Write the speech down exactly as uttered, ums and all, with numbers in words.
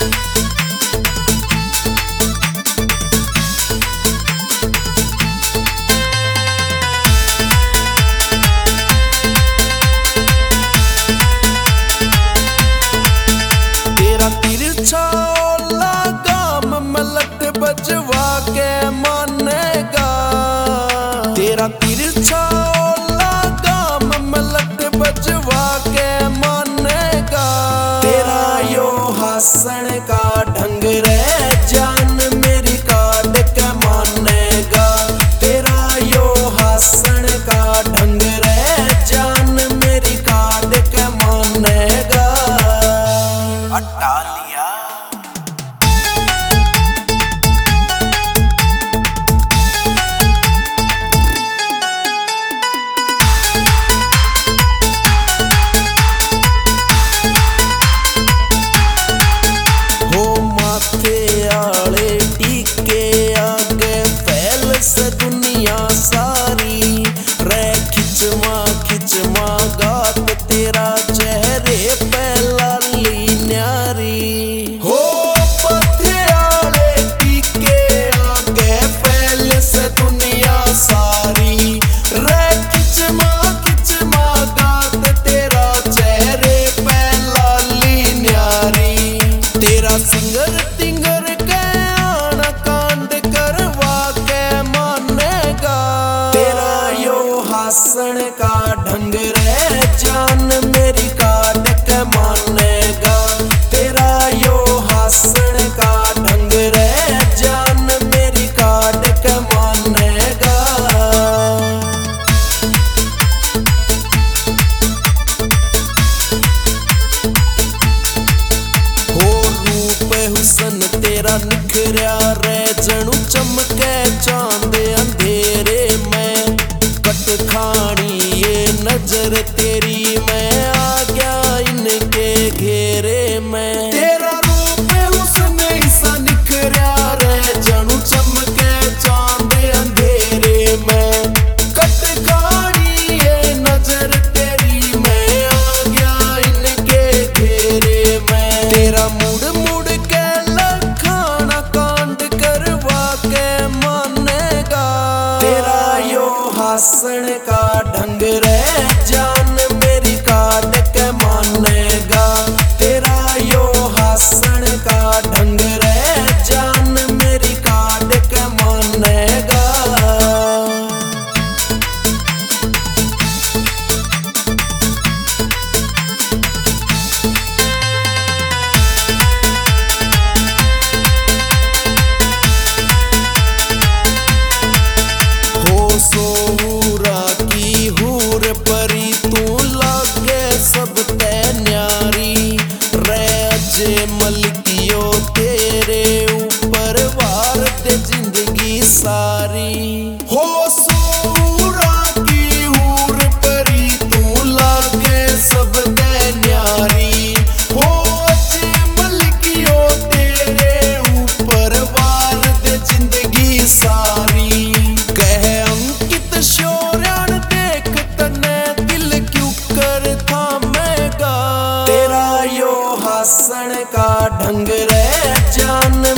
बजवा के मानेगा तेरा तिरछा लगाम मलक बजवा के मानेगा। तेरा यो हंसण का ढंग रे जान मेरी काट के मानेगा। तेरा यो हंसण का ढंग रे जान मेरी काट के मानेगा। हटा लिया दुनिया सारी रे खिचमा खिचमा गात तेरा चेहरे पे लाली न्यारी हो पथियाले टीके आगे फैल से दुनिया सारी रे खिचमा खिचमा गात तेरा चेहरे पे लाली न्यारी। तेरा सिंगर तिंगर के आना कांड करवा के हंसण का ढंग रे जान मेरी काट के मानेगा। तेरा यो हंसण का ढंग रे जान मेरी काट के मानेगा। हो रूप हुसन तेरा निखरिया रे जणू चमके चांद अंधेरे में। कट खानी ये नजर तेरी मैं आ गया इनके घेरे में। तेरा रूप उसने सा निखरा रे जणू चमके चांद अंधेरे में। कट खानी ये नजर तेरी मैं आ गया इनके घेरे में। तेरा मुड़ मुड़ के लखाना कांड करवा के मानेगा। तेरा यो हंसण का ढंग रे जान मेरी काट के मानेगा। तेरा यो हंसण का ढंग रे जान मेरी काट के मानेगा। हो सोहरा की हूर परी तू लागे सबके न्यारी रे अजय मलकियो तेरे ऊपर वार दे जिंदगी सारी। हो सोहरा की हूर परी तू लागे सबके न्यारी। हो अजय मलकियो तेरे ऊपर वार दे जिंदगी सारी। कह अंकित शौर्यान देख तने दिल क्यों कर थामेगा। तेरा यो हंसण का ढंग रे जान